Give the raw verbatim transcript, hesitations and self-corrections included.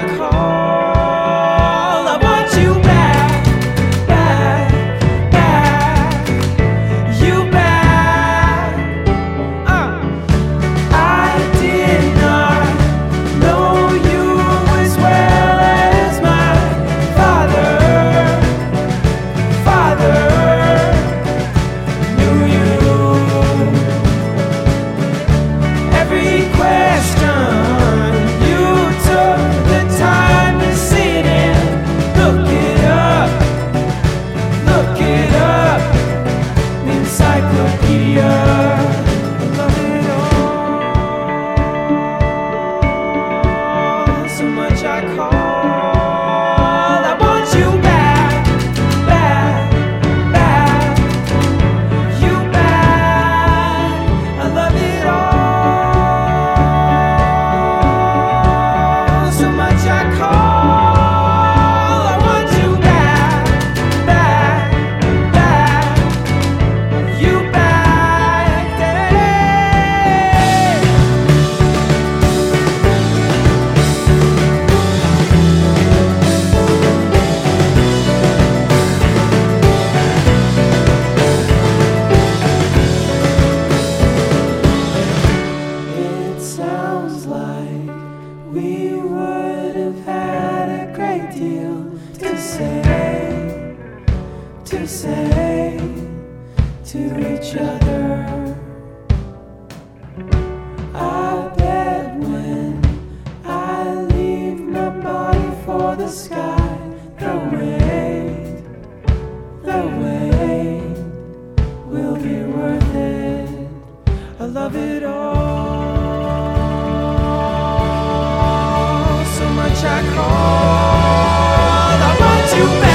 call. I want you back, back, back, you back. Uh. I did not know you as well as my father, father knew you. Every question you took the time to sit and look it up, look it up, encyclopedia. I love it all, so much I call. I want you back, back, back, you back. I love it all, so much I call. I want you back, back, back, you back. It sounds like we would have had a great deal to say, to say to each other. I bet when I leave my body for the sky, the wait, the wait will be worth it. I love it all, so much I call. I want you back.